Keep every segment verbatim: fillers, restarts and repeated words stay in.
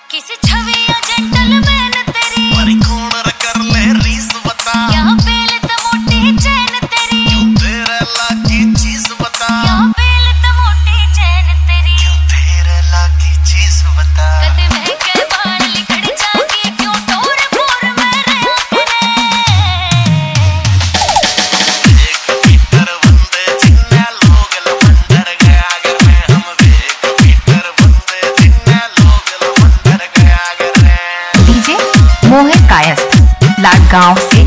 किसी छवि या जेंटलमैन तेरी पर कौन कर ले रीस बता, यहाँ बेल तो मोटी चैन तेरी क्यों तेरे लागी चीज बता, यहाँ बेल तो मोटी चैन तेरी क्यों तेरे लागी चीज बता। कदे महके बाल लिखड़ जागी क्यों टोर फोर में रहा करे। एक मीटर बंदे जिन्ने लोग लवंडर गया अगर मैं हम एक मीटर बंदे जिन्ने लोग लवंडर गया अगर डीजे मोहित कायस्थ लाडगांव से,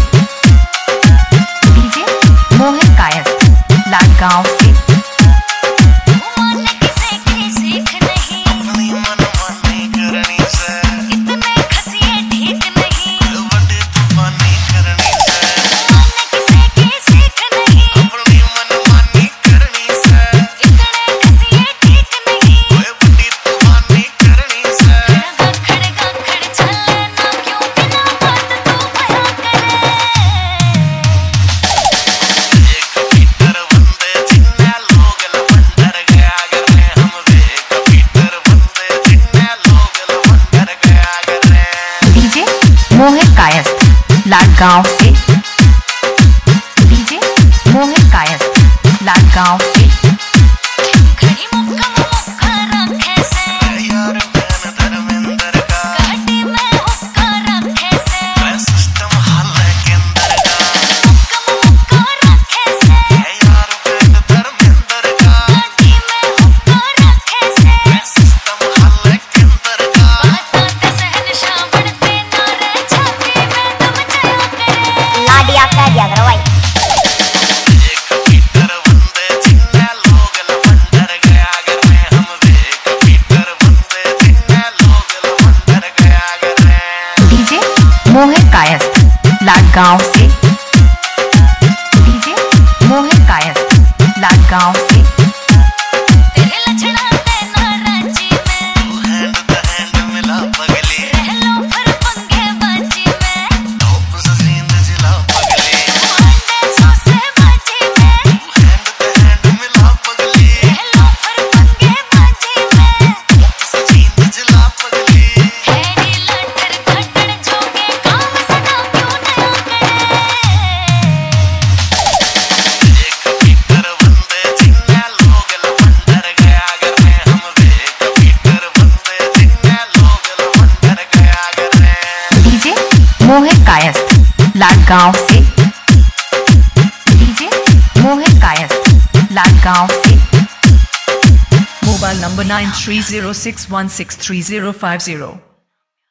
डीजे मोहित कायस्थ लाडगांव से। मान किसे की सीख नहीं अपनी मनमानी करनी से, इतने खसिए ठीक नहीं बड़ी तूफानी करनी से, मान किसे की सीख नहीं अपनी मनमानी करनी से, इतने खसिए ठीक नहीं ओए बड़ी तूफानी करनी से। खड़ खड़ चले ना क्यों बिना बात तू बया करे। एक मीटर बंदे जिन्ने लोग लवंडर गया अगर मैं हम एक मीटर बंदे जिन्ने लोग लवंडर गया अगर डीजे मोहित कायस्थ लाडगांव से, डीजे मोहित कायस्थ लाडगांव से। घड़ी मुक्का मुक्का रखे से यार फैन धर्मेंद्र का गाड़ी में हुक्का रखे से मैं सिस्टम हल के अंदर का, मुक्का मुक्का रखे से यार फैन धर्मेंद्र का गाड़ी में हुक्का रखे से मैं सिस्टम हल के अंदर का। बात सहनशाह बढ़ते ना रह छाती में दम जया करे। लाडिया कह दिया करो भाई। एक मीटर बंदे जिन्ने लोग लवंडर गया अगर मैं हम एक मीटर बंदे जिन्ने लोग लवंडर गया अगर डीजे मोहित कायस्थ लाडगांव से, डीजे मोहित कायस्थ लाडगांव से। तेरे लछड़ा ते ना रांची में तू हैंड द हैंड मिला पगली, रह लो फिर पंगे बाजी में टॉप से जींद जिला पगली, अंडे सोसे बाजी में तू हैंड द हैंड मिला पगली, रह लो फिर पंगे बाजी में टॉप से जींद जिला पगली। हैरी लटर घटड़ जोगे काम सदा क्यों नया करे। एक मीटर बंदे जिन्ने लोग लवंडर गया अगर मैं हम एक मीटर बंदे जिन्ने लोग लवंडर गया अगर डीजे मोहित कायस्थ लाडगांव से, डीजे मोहित कायस्थ लाडगांव से। Mobile number nine three zero six one six three zero five zero.